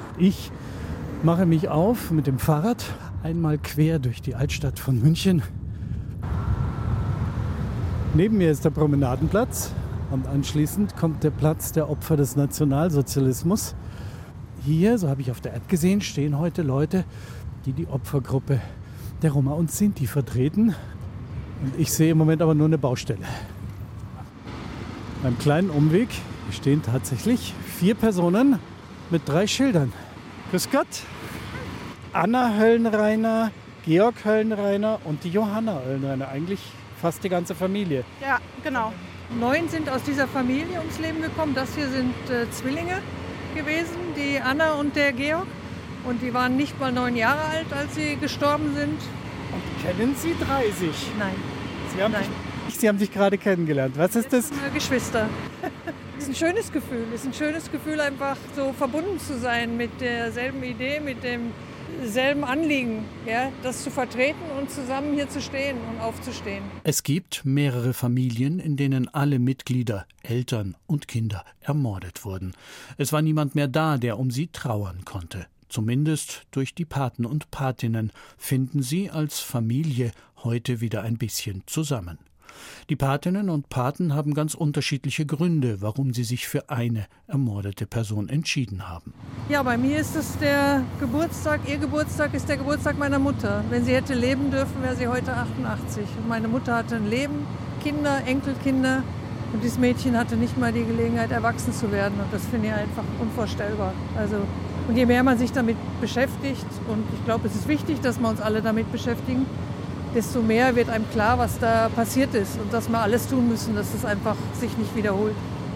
Ich mache mich auf mit dem Fahrrad einmal quer durch die Altstadt von München. Neben mir ist der Promenadenplatz und anschließend kommt der Platz der Opfer des Nationalsozialismus. Hier, so habe ich auf der App gesehen, stehen heute Leute, die die Opfergruppe der Roma und Sinti vertreten. Und ich sehe im Moment aber nur eine Baustelle. Beim kleinen Umweg stehen tatsächlich 4 Personen mit 3 Schildern. Grüß Gott. Anna Höllenreiner, Georg Höllenreiner und die Johanna Höllenreiner. Eigentlich fast die ganze Familie. Ja, genau. 9 sind aus dieser Familie ums Leben gekommen. Das hier sind Zwillinge gewesen, die Anna und der Georg. Und die waren nicht mal 9 Jahre alt, als sie gestorben sind. Und kennen Sie 30? Nein. Sie haben sich gerade kennengelernt. Was ist das? Geschwister. Das ist ein schönes Gefühl. Es ist ein schönes Gefühl, einfach so verbunden zu sein mit derselben Idee, mit demselben Anliegen. Ja? Das zu vertreten und zusammen hier zu stehen und aufzustehen. Es gibt mehrere Familien, in denen alle Mitglieder, Eltern und Kinder ermordet wurden. Es war niemand mehr da, der um sie trauern konnte. Zumindest durch die Paten und Patinnen finden sie als Familie heute wieder ein bisschen zusammen. Die Patinnen und Paten haben ganz unterschiedliche Gründe, warum sie sich für eine ermordete Person entschieden haben. Ja, bei mir ist es der Geburtstag. Ihr Geburtstag ist der Geburtstag meiner Mutter. Wenn sie hätte leben dürfen, wäre sie heute 88. Und meine Mutter hatte ein Leben, Kinder, Enkelkinder. Und dieses Mädchen hatte nicht mal die Gelegenheit, erwachsen zu werden. Und das finde ich einfach unvorstellbar. Und je mehr man sich damit beschäftigt, und ich glaube, es ist wichtig, dass wir uns alle damit beschäftigen, desto mehr wird einem klar, was da passiert ist und dass wir alles tun müssen, dass es einfach sich nicht wiederholt.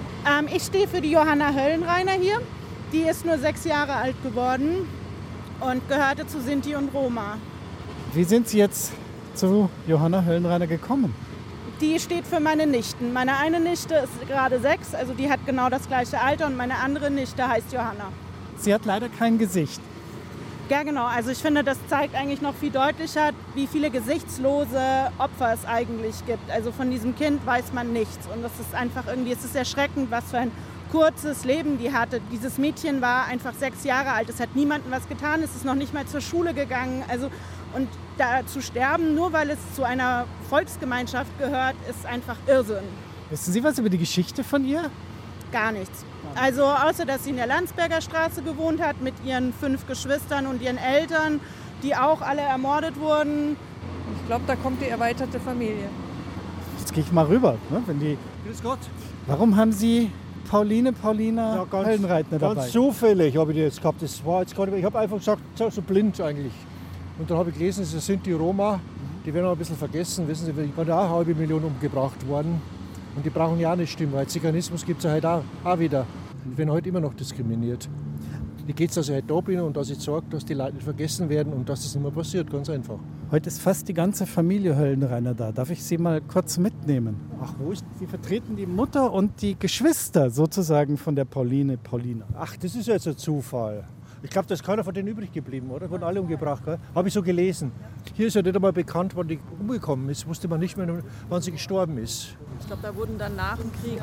Ich stehe für die Johanna Höllenreiner hier. Die ist nur 6 Jahre alt geworden und gehörte zu Sinti und Roma. Wie sind Sie jetzt zu Johanna Höllenreiner gekommen? Die steht für meine Nichten. Meine eine Nichte ist gerade 6, also die hat genau das gleiche Alter, und meine andere Nichte heißt Johanna. Sie hat leider kein Gesicht. Ja, genau. Also ich finde, das zeigt eigentlich noch viel deutlicher, wie viele gesichtslose Opfer es eigentlich gibt. Also von diesem Kind weiß man nichts. Und das ist einfach irgendwie, es ist erschreckend, was für ein kurzes Leben die hatte. Dieses Mädchen war einfach 6 Jahre alt. Es hat niemandem was getan. Es ist noch nicht mal zur Schule gegangen. Und da zu sterben, nur weil es zu einer Volksgemeinschaft gehört, ist einfach Irrsinn. Wissen Sie was über die Geschichte von ihr? Gar nichts. Also außer, dass sie in der Landsberger Straße gewohnt hat mit ihren 5 Geschwistern und ihren Eltern, die auch alle ermordet wurden. Ich glaube, da kommt die erweiterte Familie. Jetzt gehe ich mal rüber. Grüß Gott. Warum haben Sie Paulina Höllenreiner dabei? Ganz zufällig habe ich die jetzt gehabt. Das war jetzt gar nicht, ich habe einfach gesagt, so blind eigentlich. Und dann habe ich gelesen, es sind die Roma, die werden auch ein bisschen vergessen. Wissen Sie, die sind auch 500.000 umgebracht worden. Und die brauchen ja auch nicht stimmen, weil Ziganismus gibt es ja heute auch wieder. Die werden heute immer noch diskriminiert. Mir geht es, dass ich heute da bin und dass ich sorge, dass die Leute nicht vergessen werden und dass das nicht mehr passiert, ganz einfach. Heute ist fast die ganze Familie Höllenreiner da. Darf ich Sie mal kurz mitnehmen? Ach, wo ist Sie vertreten die Mutter und die Geschwister sozusagen von der Paulina. Ach, das ist jetzt ein Zufall. Ich glaube, da ist keiner von denen übrig geblieben, oder? Wurden alle umgebracht, gell? Habe ich so gelesen. Hier ist ja nicht einmal bekannt, wann die umgekommen ist. Wusste man nicht mehr, wann sie gestorben ist. Ich glaube, da wurden dann nach dem Krieg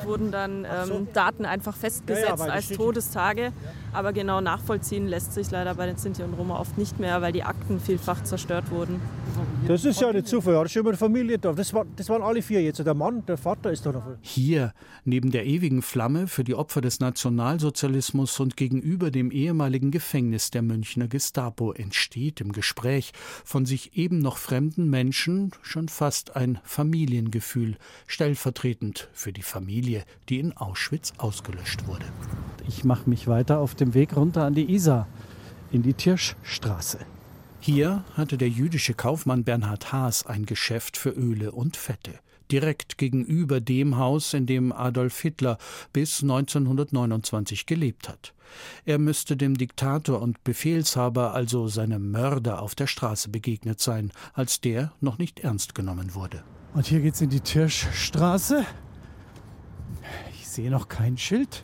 Daten einfach festgesetzt als Todestage. Aber genau nachvollziehen lässt sich leider bei den Sinti und Roma oft nicht mehr, weil die Akten vielfach zerstört wurden. Das ist ja nicht Zufall. Da ist schon immer eine Familie da. Das waren alle 4 jetzt. Der Mann, der Vater ist da noch. Hier, neben der ewigen Flamme für die Opfer des Nationalsozialismus und gegenüber dem ehemaligen Gefängnis der Münchner Gestapo, entsteht im Gespräch von sich eben noch fremden Menschen schon fast ein Familiengefühl, stellvertretend für die Familie, die in Auschwitz ausgelöscht wurde. Ich mache mich weiter auf dem Weg runter an die Isar, in die Tirschstraße. Hier hatte der jüdische Kaufmann Bernhard Haas ein Geschäft für Öle und Fette, direkt gegenüber dem Haus, in dem Adolf Hitler bis 1929 gelebt hat. Er müsste dem Diktator und Befehlshaber, also seinem Mörder, auf der Straße begegnet sein, als der noch nicht ernst genommen wurde. Und hier geht's in die Tirschstraße. Ich sehe noch kein Schild.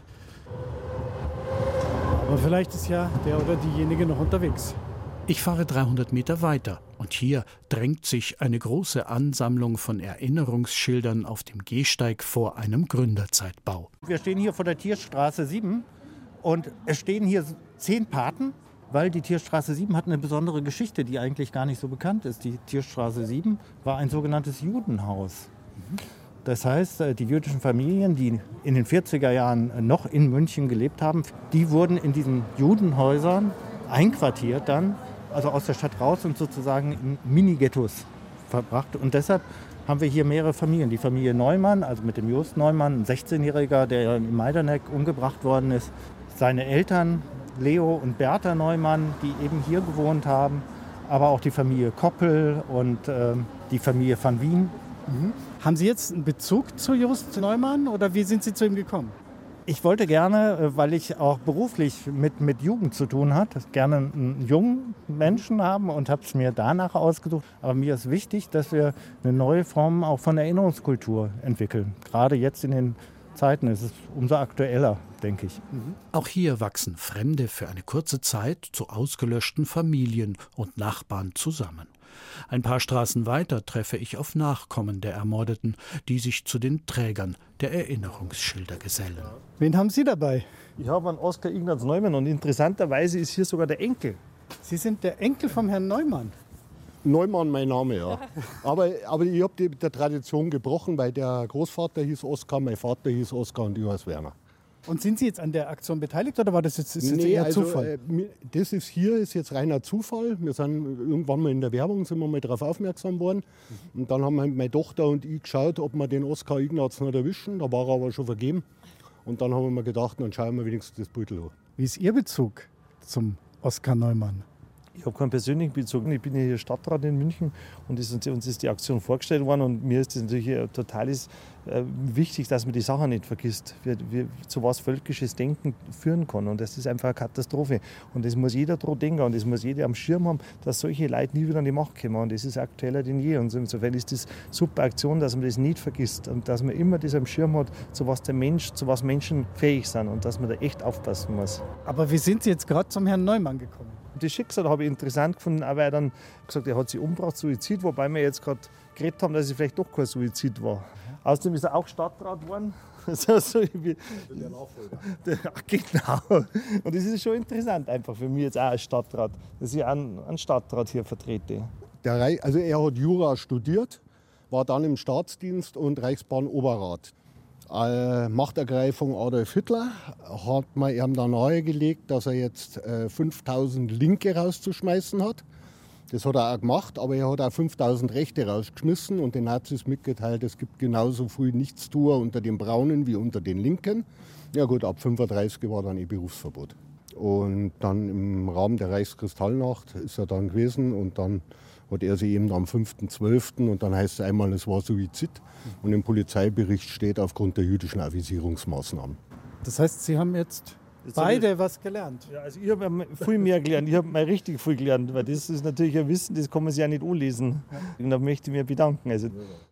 Aber vielleicht ist ja der oder diejenige noch unterwegs. Ich fahre 300 Meter weiter und hier drängt sich eine große Ansammlung von Erinnerungsschildern auf dem Gehsteig vor einem Gründerzeitbau. Wir stehen hier vor der Tirschstraße 7 und es stehen hier 10 Paten, weil die Tierstraße 7 hat eine besondere Geschichte, die eigentlich gar nicht so bekannt ist. Die Tierstraße 7 war ein sogenanntes Judenhaus. Das heißt, die jüdischen Familien, die in den 40er Jahren noch in München gelebt haben, die wurden in diesen Judenhäusern einquartiert dann, also aus der Stadt raus und sozusagen in Mini-Ghettos verbracht. Und deshalb haben wir hier mehrere Familien. Die Familie Neumann, also mit dem Jost Neumann, ein 16-Jähriger, der in Majdanek umgebracht worden ist. Seine Eltern, Leo und Bertha Neumann, die eben hier gewohnt haben. Aber auch die Familie Koppel und die Familie van Wien. Mhm. Haben Sie jetzt einen Bezug zu Jost Neumann oder wie sind Sie zu ihm gekommen? Ich wollte gerne, weil ich auch beruflich mit Jugend zu tun habe, gerne einen jungen Menschen haben und habe es mir danach ausgesucht. Aber mir ist wichtig, dass wir eine neue Form auch von Erinnerungskultur entwickeln. Gerade jetzt in den Zeiten ist es umso aktueller, denke ich. Auch hier wachsen Fremde für eine kurze Zeit zu ausgelöschten Familien und Nachbarn zusammen. Ein paar Straßen weiter treffe ich auf Nachkommen der Ermordeten, die sich zu den Trägern der Erinnerungsschilder gesellen. Wen haben Sie dabei? Ich habe einen Oskar Ignaz Neumann und interessanterweise ist hier sogar der Enkel. Sie sind der Enkel vom Herrn Neumann? Neumann mein Name, ja. Aber ich habe die mit der Tradition gebrochen, weil der Großvater hieß Oskar, mein Vater hieß Oskar und ich heiße Werner. Und sind Sie jetzt an der Aktion beteiligt oder war das jetzt eher Zufall? Das ist jetzt reiner Zufall. Wir sind irgendwann mal in der Werbung sind wir mal darauf aufmerksam worden. Und dann haben meine Tochter und ich geschaut, ob wir den Oskar Ignaz noch erwischen. Da war er aber schon vergeben. Und dann haben wir mir gedacht, dann schauen wir wenigstens das Beutel an. Wie ist Ihr Bezug zum Oskar Neumann? Ich habe keinen persönlichen Bezug. Ich bin hier Stadtrat in München und uns ist die Aktion vorgestellt worden. Und mir ist es natürlich total wichtig, dass man die Sache nicht vergisst, wie zu was völkisches Denken führen kann. Und das ist einfach eine Katastrophe. Und das muss jeder daran denken und das muss jeder am Schirm haben, dass solche Leute nie wieder an die Macht kommen. Und das ist aktueller denn je. Und insofern ist das eine super Aktion, dass man das nicht vergisst und dass man immer das am Schirm hat, zu was Menschen fähig sind und dass man da echt aufpassen muss. Aber wie sind Sie jetzt gerade zum Herrn Neumann gekommen? Das Schicksal habe ich interessant gefunden, aber er dann gesagt, er hat sich umgebracht, Suizid, wobei wir jetzt gerade geredet haben, dass es vielleicht doch kein Suizid war. Außerdem ist er auch Stadtrat geworden. So wie der Nachfolger. Genau. Und das ist schon interessant einfach für mich jetzt auch als Stadtrat, dass ich einen Stadtrat hier vertrete. Also er hat Jura studiert, war dann im Staatsdienst und Reichsbahn-Oberrat. Machtergreifung Adolf Hitler hat man ihm dann nahegelegt, dass er jetzt 5000 Linke rauszuschmeißen hat. Das hat er auch gemacht, aber er hat auch 5000 Rechte rausgeschmissen und den Nazis mitgeteilt, es gibt genauso viel Nichtstuer unter den Braunen wie unter den Linken. Ja gut, ab 35 war dann Berufsverbot. Und dann im Rahmen der Reichskristallnacht ist er dann gewesen und dann hat er sich eben am 5.12. und dann heißt es einmal, es war Suizid. Und im Polizeibericht steht aufgrund der jüdischen Avisierungsmaßnahmen. Das heißt, Sie haben jetzt beide was gelernt? Ja, also ich habe viel mehr gelernt. Ich habe mal richtig viel gelernt, weil das ist natürlich ein Wissen, das kann man sich ja nicht anlesen. Und da möchte ich mich bedanken. Also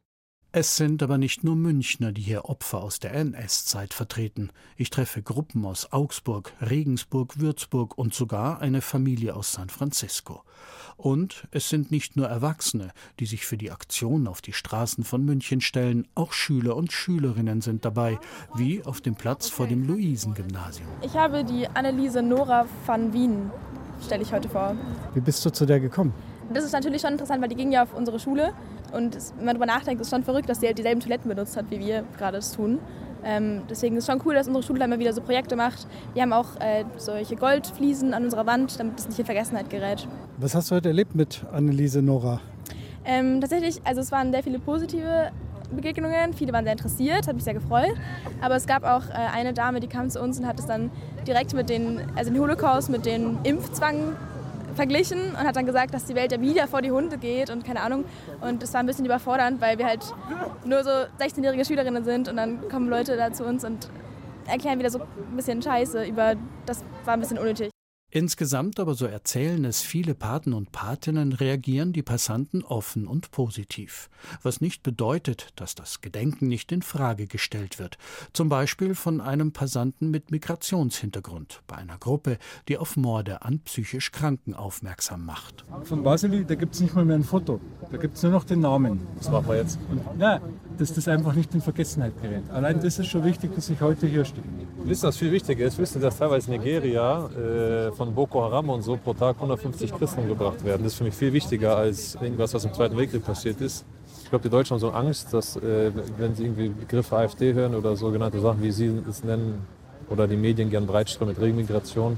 Es sind aber nicht nur Münchner, die hier Opfer aus der NS-Zeit vertreten. Ich treffe Gruppen aus Augsburg, Regensburg, Würzburg und sogar eine Familie aus San Francisco. Und es sind nicht nur Erwachsene, die sich für die Aktion auf die Straßen von München stellen, auch Schüler und Schülerinnen sind dabei, wie auf dem Platz vor dem Luisengymnasium. Ich habe die Anneliese Nora van Wien, stelle ich heute vor. Wie bist du zu der gekommen? Das ist natürlich schon interessant, weil die ging ja auf unsere Schule. Und wenn man darüber nachdenkt, ist es schon verrückt, dass sie halt dieselben Toiletten benutzt hat, wie wir gerade es tun. Deswegen ist es schon cool, dass unsere Schule immer wieder so Projekte macht. Wir haben auch solche Goldfliesen an unserer Wand, damit es nicht in Vergessenheit gerät. Was hast du heute erlebt mit Anneliese Nora? Tatsächlich, also es waren sehr viele positive Begegnungen. Viele waren sehr interessiert, hat mich sehr gefreut. Aber es gab auch eine Dame, die kam zu uns und hat es dann direkt mit den Holocaust, mit dem Impfzwang verglichen und hat dann gesagt, dass die Welt ja wieder vor die Hunde geht und keine Ahnung. Und das war ein bisschen überfordernd, weil wir halt nur so 16-jährige Schülerinnen sind und dann kommen Leute da zu uns und erklären wieder so ein bisschen Scheiße das war ein bisschen unnötig. Insgesamt aber, so erzählen es viele Paten und Patinnen, reagieren die Passanten offen und positiv. Was nicht bedeutet, dass das Gedenken nicht in Frage gestellt wird. Zum Beispiel von einem Passanten mit Migrationshintergrund bei einer Gruppe, die auf Morde an psychisch Kranken aufmerksam macht. Von Vasily, da gibt es nicht mal mehr ein Foto. Da gibt es nur noch den Namen. Was machen wir jetzt? Und, ja, dass das einfach nicht in Vergessenheit gerät. Allein das ist schon wichtig, dass ich heute hier stehe. Wissen, was viel wichtiger ist, wissen, dass teilweise Nigeria von Boko Haram und so pro Tag 150 Christen umgebracht werden. Das ist für mich viel wichtiger als irgendwas, was im Zweiten Weltkrieg passiert ist. Ich glaube, die Deutschen haben so Angst, dass wenn sie irgendwie Begriffe AfD hören oder sogenannte Sachen, wie sie es nennen, oder die Medien gern breitstreuen mit Regenmigration,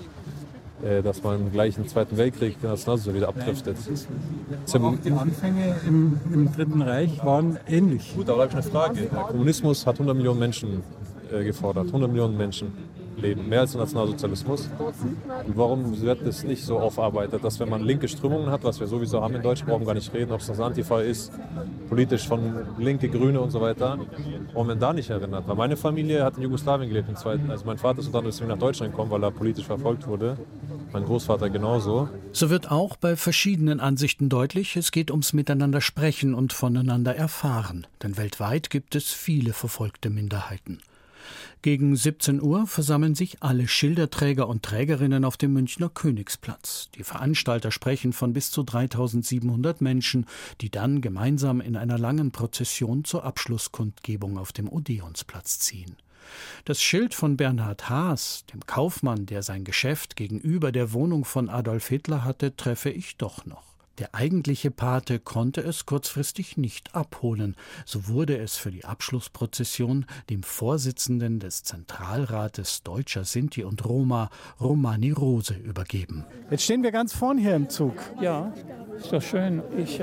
dass man gleich im Zweiten Weltkrieg den Nationalsozialismus wieder abdriftet. Aber auch die Anfänge im Dritten Reich waren ähnlich. Gut, aber da habe ich eine Frage. Der Kommunismus hat 100 Millionen Menschen gefordert. 100 Millionen Menschen leben, mehr als der Nationalsozialismus. Und warum wird das nicht so aufarbeitet, dass wenn man linke Strömungen hat, was wir sowieso haben in Deutschland, brauchen wir gar nicht reden, ob es das Antifa ist, politisch von Linke, Grüne und so weiter, warum man da nicht erinnert? Weil meine Familie hat in Jugoslawien gelebt, also mein Vater ist unter anderem nach Deutschland gekommen, weil er politisch verfolgt wurde. Mein Großvater genauso. So wird auch bei verschiedenen Ansichten deutlich, es geht ums Miteinander sprechen und voneinander erfahren. Denn weltweit gibt es viele verfolgte Minderheiten. Gegen 17 Uhr versammeln sich alle Schilderträger und Trägerinnen auf dem Münchner Königsplatz. Die Veranstalter sprechen von bis zu 3700 Menschen, die dann gemeinsam in einer langen Prozession zur Abschlusskundgebung auf dem Odeonsplatz ziehen. Das Schild von Bernhard Haas, dem Kaufmann, der sein Geschäft gegenüber der Wohnung von Adolf Hitler hatte, treffe ich doch noch. Der eigentliche Pate konnte es kurzfristig nicht abholen. So wurde es für die Abschlussprozession dem Vorsitzenden des Zentralrates Deutscher Sinti und Roma, Romani Rose, übergeben. Jetzt stehen wir ganz vorn hier im Zug. Ja, ist doch schön. Ich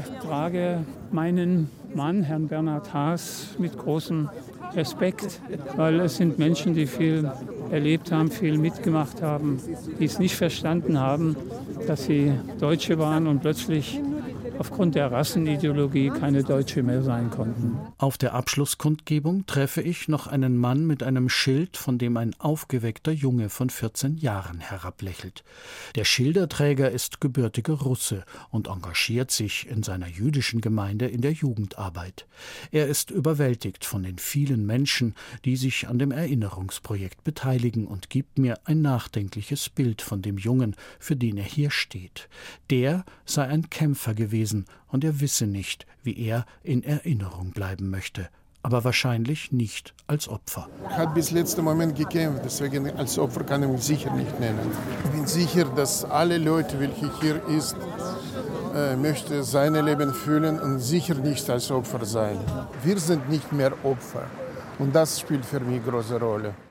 trage meinen Mann, Herrn Bernhard Haas, mit großem Respekt, weil es sind Menschen, die viel erlebt haben, viel mitgemacht haben, die es nicht verstanden haben, dass sie Deutsche waren und plötzlich aufgrund der Rassenideologie keine Deutsche mehr sein konnten. Auf der Abschlusskundgebung treffe ich noch einen Mann mit einem Schild, von dem ein aufgeweckter Junge von 14 Jahren herablächelt. Der Schilderträger ist gebürtiger Russe und engagiert sich in seiner jüdischen Gemeinde in der Jugendarbeit. Er ist überwältigt von den vielen Menschen, die sich an dem Erinnerungsprojekt beteiligen, und gibt mir ein nachdenkliches Bild von dem Jungen, für den er hier steht. Der sei ein Kämpfer gewesen, und er wisse nicht, wie er in Erinnerung bleiben möchte. Aber wahrscheinlich nicht als Opfer. Er hat bis letzten Moment gekämpft, deswegen als Opfer kann ich mich sicher nicht nennen. Ich bin sicher, dass alle Leute, welche hier ist, möchte sein Leben fühlen und sicher nicht als Opfer sein. Wir sind nicht mehr Opfer und das spielt für mich eine große Rolle.